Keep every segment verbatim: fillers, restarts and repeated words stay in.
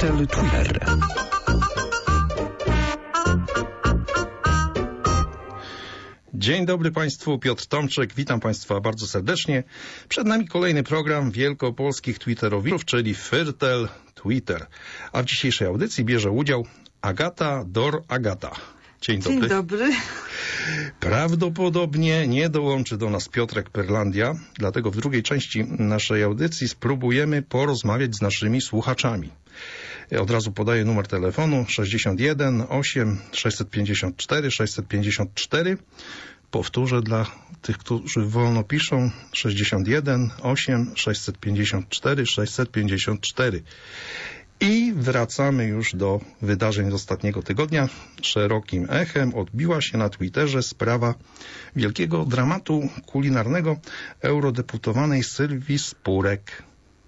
Firtel Twitter. Dzień dobry Państwu, Piotr Tomczyk, witam Państwa bardzo serdecznie. Przed nami kolejny program wielkopolskich twitterowiczów, czyli Firtel Twitter. A w dzisiejszej audycji bierze udział Agata Dor Agata. Dzień dobry. Dzień dobry. Prawdopodobnie nie dołączy do nas Piotrek Perlandia, dlatego w drugiej części naszej audycji spróbujemy porozmawiać z naszymi słuchaczami. Od razu podaję numer telefonu sześćdziesiąt jeden osiem sześćset pięćdziesiąt cztery sześćset pięćdziesiąt cztery. Powtórzę dla tych, którzy wolno piszą, sześćdziesiąt jeden osiem sześćset pięćdziesiąt cztery sześćset pięćdziesiąt cztery. I wracamy już do wydarzeń z ostatniego tygodnia. Szerokim echem odbiła się na Twitterze sprawa wielkiego dramatu kulinarnego eurodeputowanej Sylwii Spurek.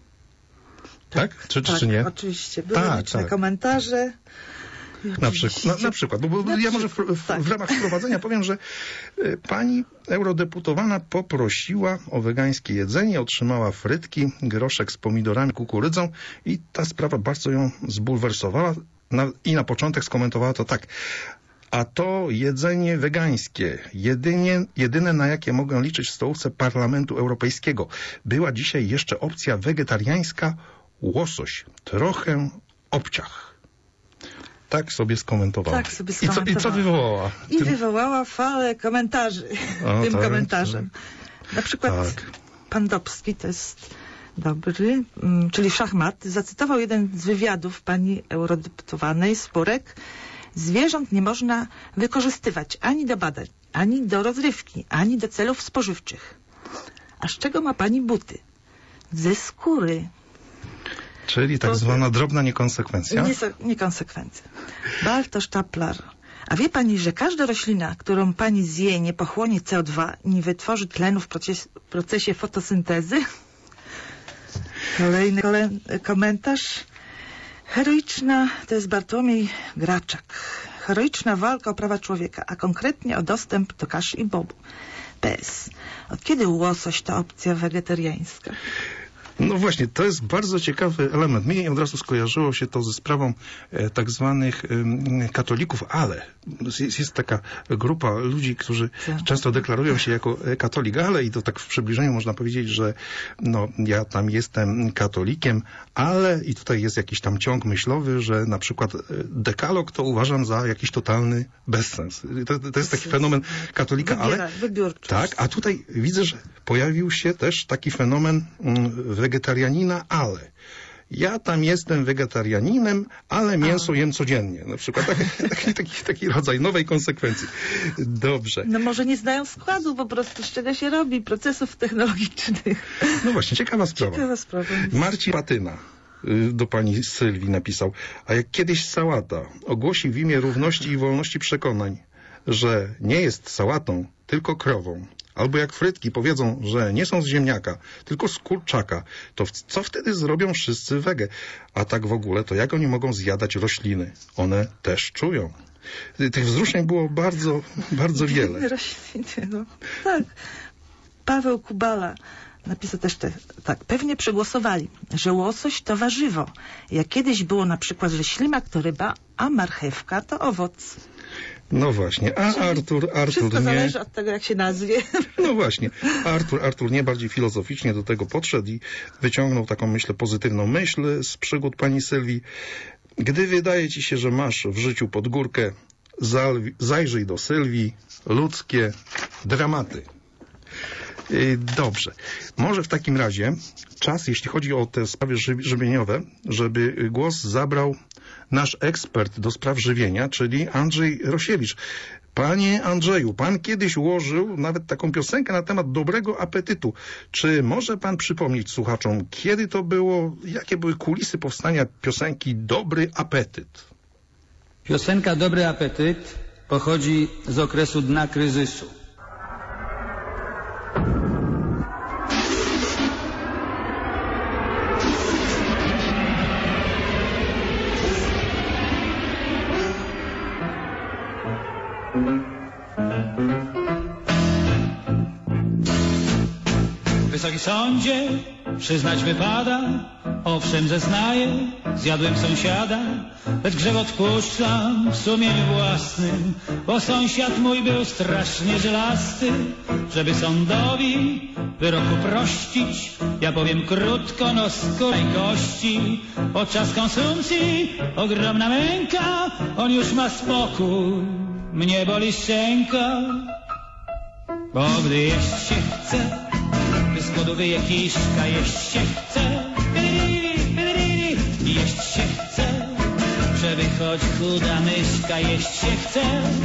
Tak? Tak? Czy, tak, czy nie? Oczywiście. Były tak, liczne tak. komentarze. Na, przyk na, na przykład, bo, bo na ja może w, w, tak. w ramach wprowadzenia powiem, że y, pani eurodeputowana poprosiła o wegańskie jedzenie, otrzymała frytki, groszek z pomidorami, kukurydzą i ta sprawa bardzo ją zbulwersowała na, i na początek skomentowała to tak. A to jedzenie wegańskie, jedynie, jedyne na jakie mogę liczyć w stołówce Parlamentu Europejskiego. Była dzisiaj jeszcze opcja wegetariańska, łosoś, trochę obciach. Tak sobie skomentowała. Tak sobie skomentowała. I co, i co wywołała? I Tym... wywołała falę komentarzy o, tym tak, komentarzem. tak. Na przykład tak. pan Dobski, to jest dobry, czyli szachmat, zacytował jeden z wywiadów pani eurodeputowanej Spurek. Zwierząt nie można wykorzystywać ani do badań, ani do rozrywki, ani do celów spożywczych. A z czego ma pani buty? Ze skóry. Czyli tak to... zwana drobna niekonsekwencja? Nie, niekonsekwencja. Bartosz Czaplar. A wie pani, że każda roślina, którą pani zje, nie pochłonie C O dwa, nie wytworzy tlenu w procesie, w procesie fotosyntezy? Kolejny kole, komentarz. Heroiczna, to jest Bartłomiej Graczak. Heroiczna walka o prawa człowieka, a konkretnie o dostęp do kaszy i bobu. P S. Od kiedy łosoś to opcja wegetariańska? No właśnie, to jest bardzo ciekawy element. Mnie od razu skojarzyło się to ze sprawą e, tak zwanych e, katolików, ale jest, jest taka grupa ludzi, którzy tak. często deklarują się jako katolik, ale i to tak w przybliżeniu można powiedzieć, że no ja tam jestem katolikiem, ale i tutaj jest jakiś tam ciąg myślowy, że na przykład dekalog to uważam za jakiś totalny bezsens. To, to jest taki fenomen katolika, Wybiera, ale wybiórczość. tak, a tutaj widzę, że pojawił się też taki fenomen mm, wegetarianina, ale ja tam jestem wegetarianinem, ale mięso A. jem codziennie. Na przykład taki, taki, taki, taki rodzaj nowej konsekwencji. Dobrze. No może nie znają składu po prostu, z czego się robi, procesów technologicznych. No właśnie, ciekawa sprawa. Ciekawa sprawa. Marcin Patyna do pani Sylwii napisał, a jak kiedyś sałata ogłosi w imię równości i wolności przekonań, że nie jest sałatą, tylko krową, albo jak frytki powiedzą, że nie są z ziemniaka, tylko z kurczaka, to w, co wtedy zrobią wszyscy wege? A tak w ogóle, to jak oni mogą zjadać rośliny? One też czują. Tych wzruszeń było bardzo, bardzo wiele. Rośliny, no. Tak. Paweł Kubala napisał też te, tak. Pewnie przegłosowali, że łosoś to warzywo. Jak kiedyś było na przykład, że ślimak to ryba, a marchewka to owoc. No właśnie, a Czyli Artur, Artur wszystko nie... zależy od tego, jak się nazwie. No właśnie, Artur, Artur nie bardziej filozoficznie do tego podszedł i wyciągnął taką, myślę, pozytywną myśl z przygód pani Sylwii. Gdy wydaje ci się, że masz w życiu pod górkę, zajrzyj do Sylwii, ludzkie dramaty. Dobrze. Może w takim razie czas, jeśli chodzi o te sprawy żywieniowe, żeby głos zabrał nasz ekspert do spraw żywienia, czyli Andrzej Rosiewicz. Panie Andrzeju, pan kiedyś ułożył nawet taką piosenkę na temat dobrego apetytu. Czy może pan przypomnieć słuchaczom, kiedy to było, jakie były kulisy powstania piosenki Dobry Apetyt? Piosenka Dobry Apetyt pochodzi z okresu dna kryzysu. Wysoki sądzie, przyznać wypada, owszem zeznaję, zjadłem sąsiada, lecz grzech odpuszczam w sumieniu własnym, bo sąsiad mój był strasznie żelasty. Żeby sądowi wyroku prościć, ja powiem krótko, no skórej kości. Podczas konsumpcji ogromna męka, on już ma spokój, mnie boli szczęka. Bo gdy jeść się chce, gdy z głodu wyje kiszka, jeść się chce, jeść się chce, żeby choć chuda myszka, jeść się chce.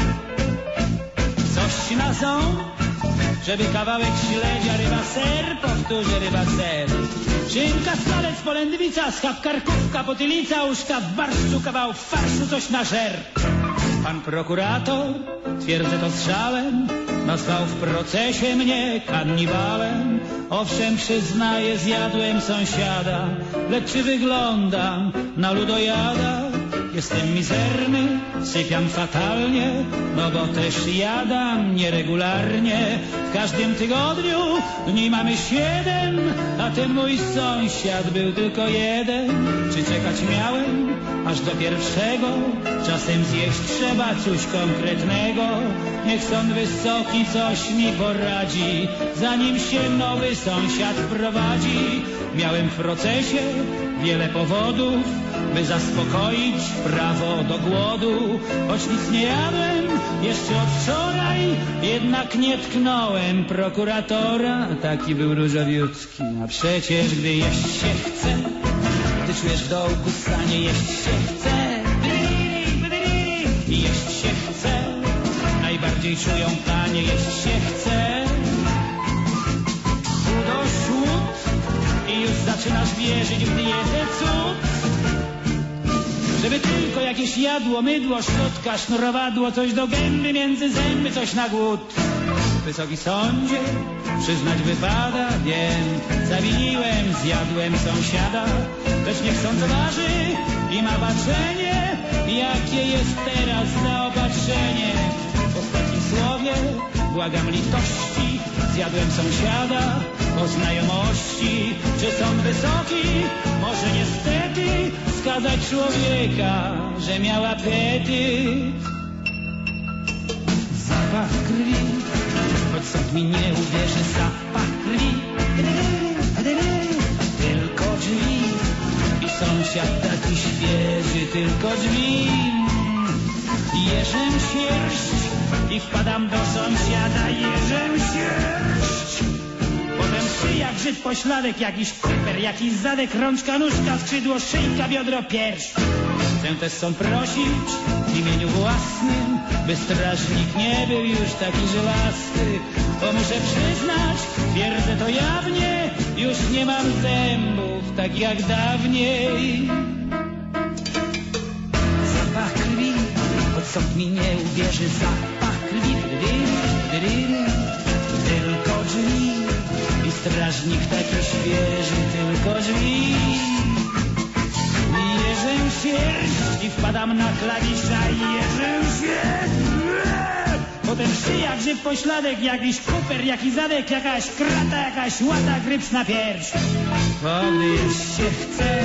Coś na ząb, żeby kawałek śledzia, ryba ser, powtórzę ryba ser. Szynka, smalec, polędwica, schab, karkówka, potylica, uszka w barszczu, kawał w farszu, coś na żer. Pan prokurator, twierdzę to strzałem, nazwał w procesie mnie kannibałem. Owszem, przyznaję, zjadłem sąsiada, lecz czy wyglądam na ludojada? Jestem mizerny, sypiam fatalnie, no bo też jadam nieregularnie. W każdym tygodniu dni mamy siedem, a ten mój sąsiad był tylko jeden. Czy czekać miałem aż do pierwszego? Czasem zjeść trzeba coś konkretnego. Niech sąd wysoki coś mi poradzi, zanim się nowy sąsiad wprowadzi. Miałem w procesie wiele powodów, by zaspokoić prawo do głodu. Choć nic nie jadłem jeszcze od wczoraj, jednak nie tknąłem prokuratora. Taki był różowiutki, a przecież gdy jeść się chce, gdy czujesz w dołku stanie, jeść się chce, jeść się chce, najbardziej czują panie, jeść się chce. Chudo, śłód i już zaczynasz wierzyć, gdy jedzie cud. Żeby tylko jakieś jadło, mydło, szczotka, sznurowadło, coś do gęby, między zęby, coś na głód. Wysoki sądzie, przyznać wypada, wiem, zawiniłem, zjadłem sąsiada, lecz niech sąd zważy i ma baczenie, jakie jest teraz zaopatrzenie. W ostatnim słowie błagam litości, zjadłem sąsiada o znajomości. Czy sąd wysoki może niestety skazać człowieka, że miał apetyt? Zapach krwi, choć sąd mi nie uwierzy, zapach krwi, tylko drzwi i sąsiad taki świeży, tylko drzwi. Jeżem sierść i wpadam do sąsiada, jeżem sierść. Potem szyja, grzyb, pośladek, jakiś kuper, jakiś zadek, rączka, nóżka, skrzydło, szyjka, biodro, pierś. Chcę też sąd prosić w imieniu własnym, by strażnik nie był już taki żelasty. Bo muszę przyznać, twierdzę to jawnie, już nie mam zębów tak jak dawniej. Zapach krwi, choć sąd mi nie uwierzy, zapach krwi, tylko drzwi i strażnik taki świeży, tylko drzwi. Jeżem sierść i wpadam na klawisza, jeżem sierść. Potem szyja, grzyb, pośladek, jakiś kuper, jakiś zadek, jakaś krata, jakaś łata, gryps na pierś. Bo gdy jeść się chce,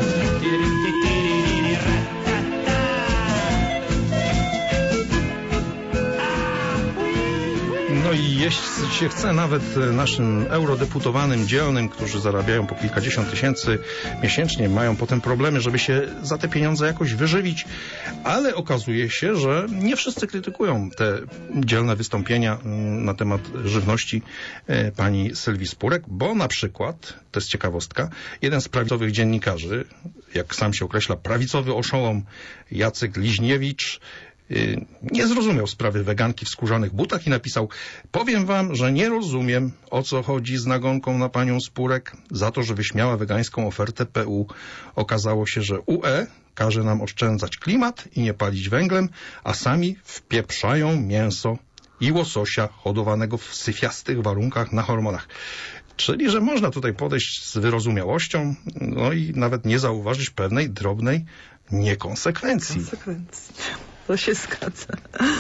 No i jeść się chce nawet naszym eurodeputowanym dzielnym, którzy zarabiają po kilkadziesiąt tysięcy miesięcznie, mają potem problemy, żeby się za te pieniądze jakoś wyżywić, ale okazuje się, że nie wszyscy krytykują te dzielne wystąpienia na temat żywności pani Sylwii Spurek, bo na przykład, to jest ciekawostka, jeden z prawicowych dziennikarzy, jak sam się określa, prawicowy oszołom Jacek Liźniewicz, nie zrozumiał sprawy weganki w skórzanych butach i napisał: powiem wam, że nie rozumiem, o co chodzi z nagonką na panią Spurek. Za to, że wyśmiała wegańską ofertę P U, okazało się, że U E każe nam oszczędzać klimat i nie palić węglem, a sami wpieprzają mięso i łososia hodowanego w syfiastych warunkach na hormonach. Czyli, że można tutaj podejść z wyrozumiałością, no i nawet nie zauważyć pewnej drobnej niekonsekwencji. Konsekwencji. To się zgadza.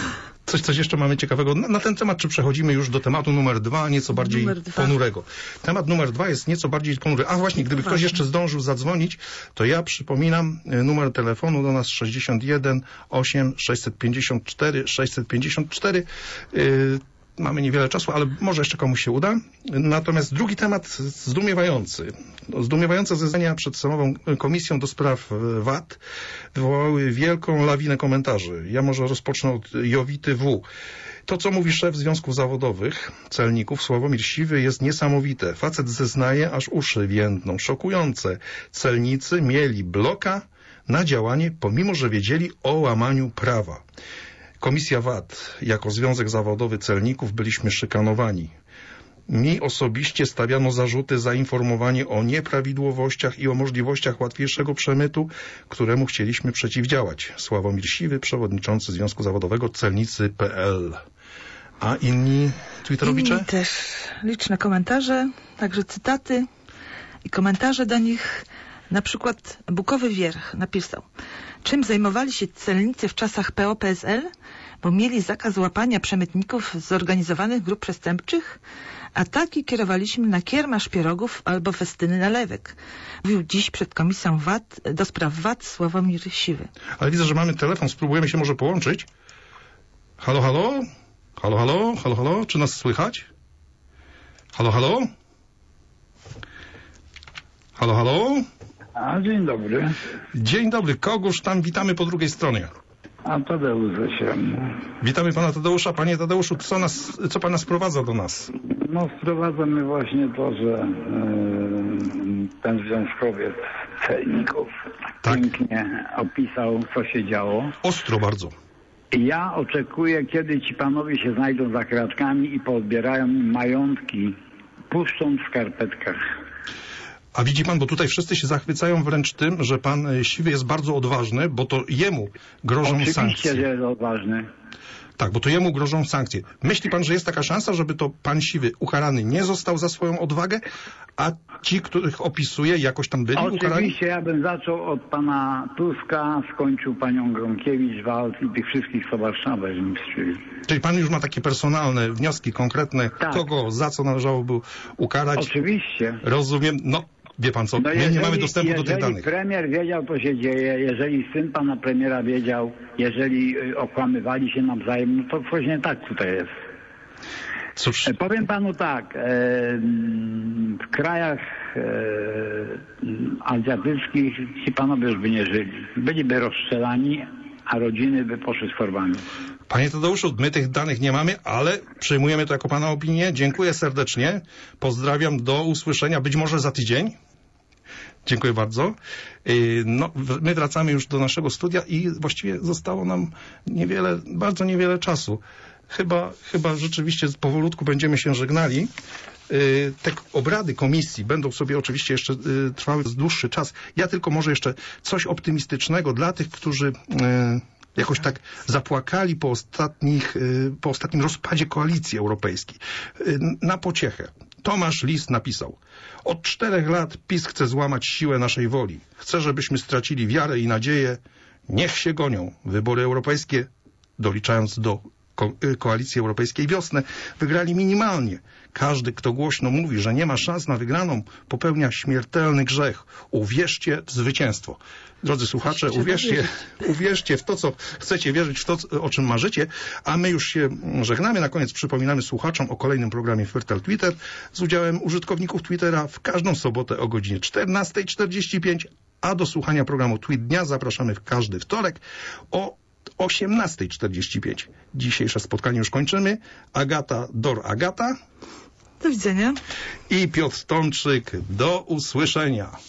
Coś, coś jeszcze mamy ciekawego na, na ten temat, czy przechodzimy już do tematu numer dwa, nieco bardziej Numer dwa. ponurego. Temat numer dwa jest nieco bardziej ponury. A właśnie, gdyby ktoś jeszcze zdążył zadzwonić, to ja przypominam y, numer telefonu do nas sześćdziesiąt jeden osiem sześćset pięćdziesiąt cztery sześćset pięćdziesiąt cztery. Y, Mamy niewiele czasu, ale może jeszcze komuś się uda. Natomiast drugi temat zdumiewający. Zdumiewające zeznania przed Sejmową Komisją do Spraw V A T wywołały wielką lawinę komentarzy. Ja może rozpocznę od Jowity W. To, co mówi szef Związków Zawodowych Celników Sławomir Siwy, jest niesamowite. Facet zeznaje, aż uszy więdną. Szokujące. Celnicy mieli bloka na działanie, pomimo że wiedzieli o łamaniu prawa. Komisja V A T, jako Związek Zawodowy Celników, byliśmy szykanowani. Mi osobiście stawiano zarzuty za informowanie o nieprawidłowościach i o możliwościach łatwiejszego przemytu, któremu chcieliśmy przeciwdziałać. Sławomir Siwy, przewodniczący Związku Zawodowego Celnicy kropka p l. A inni twitterowicze? Inni też liczne komentarze, także cytaty i komentarze do nich. Na przykład Bukowy Wierch napisał: czym zajmowali się celnicy w czasach P O P S L? Bo mieli zakaz łapania przemytników z zorganizowanych grup przestępczych? Ataki kierowaliśmy na kiermasz pierogów albo festyny nalewek. Mówił dziś przed Komisją V A T do spraw V A T Sławomir Siwy. Ale widzę, że mamy telefon, spróbujemy się może połączyć. Halo, halo? Halo, halo? Halo, halo? Czy nas słychać? Halo, halo? Halo, halo? A, dzień dobry. Dzień dobry, kogoż tam witamy po drugiej stronie? A Tadeusz ze Siemu. Witamy pana Tadeusza. Panie Tadeuszu, co, nas, co pana sprowadza do nas? No sprowadza mnie właśnie to, że yy, ten związkowiec celników Tak. pięknie opisał, co się działo. Ostro bardzo. Ja oczekuję, kiedy ci panowie się znajdą za kratkami i poodbierają im majątki, puszczą w skarpetkach. A widzi pan, bo tutaj wszyscy się zachwycają wręcz tym, że pan e, Siwy jest bardzo odważny, bo to jemu grożą Oczywiście, sankcje. że jest odważny. Tak, bo to jemu grożą sankcje. Myśli pan, że jest taka szansa, żeby to pan Siwy ukarany nie został za swoją odwagę, a ci, których opisuje, jakoś tam byli ukarani? Oczywiście ja bym zaczął od pana Tuska, skończył panią Gronkiewicz, Walc i tych wszystkich, co Warszawę zmistrzyli. Czyli pan już ma takie personalne wnioski konkretne, Tak. kogo, za co należałoby ukarać? Oczywiście. Rozumiem. No, wie pan co, No my nie mamy dostępu do tych jeżeli danych. premier wiedział, co się dzieje, jeżeli syn pana premiera wiedział, jeżeli y, okłamywali się nawzajem, no to coś nie tak tutaj jest. Cóż, E, powiem panu tak, e, mm, w krajach e, mm, azjatyckich ci panowie już by nie żyli. Byliby rozstrzelani, a rodziny by poszły z torbami. panie Tadeuszu, my tych danych nie mamy, ale przyjmujemy to jako pana opinię. Dziękuję serdecznie. Pozdrawiam, do usłyszenia, być może za tydzień. Dziękuję bardzo. Yy, No, w- my wracamy już do naszego studia i właściwie zostało nam niewiele, bardzo niewiele czasu. Chyba, chyba rzeczywiście powolutku będziemy się żegnali. Yy, Te obrady komisji będą sobie oczywiście jeszcze yy, trwały dłuższy czas. Ja tylko może jeszcze coś optymistycznego dla tych, którzy yy, jakoś tak zapłakali po ostatnich, yy, po ostatnim rozpadzie koalicji europejskiej. Yy, Na pociechę. Tomasz Lis napisał: od czterech lat PiS chce złamać siłę naszej woli. Chce, żebyśmy stracili wiarę i nadzieję. Niech się gonią. Wybory europejskie, doliczając do ko- y, Koalicji Europejskiej wiosnę, wygrali minimalnie. Każdy, kto głośno mówi, że nie ma szans na wygraną, popełnia śmiertelny grzech. Uwierzcie w zwycięstwo. Drodzy słuchacze, Trzeba uwierzcie, wierzyć. uwierzcie w to, co chcecie wierzyć, w to, o czym marzycie, a my już się żegnamy. Na koniec przypominamy słuchaczom o kolejnym programie Firtel Twitter z udziałem użytkowników Twittera w każdą sobotę o godzinie czternasta czterdzieści pięć, a do słuchania programu Tweet Dnia zapraszamy w każdy wtorek o osiemnasta czterdzieści pięć. Dzisiejsze spotkanie już kończymy. Agata Dor Agata Do widzenia. i Piotr Tomczyk. Do usłyszenia.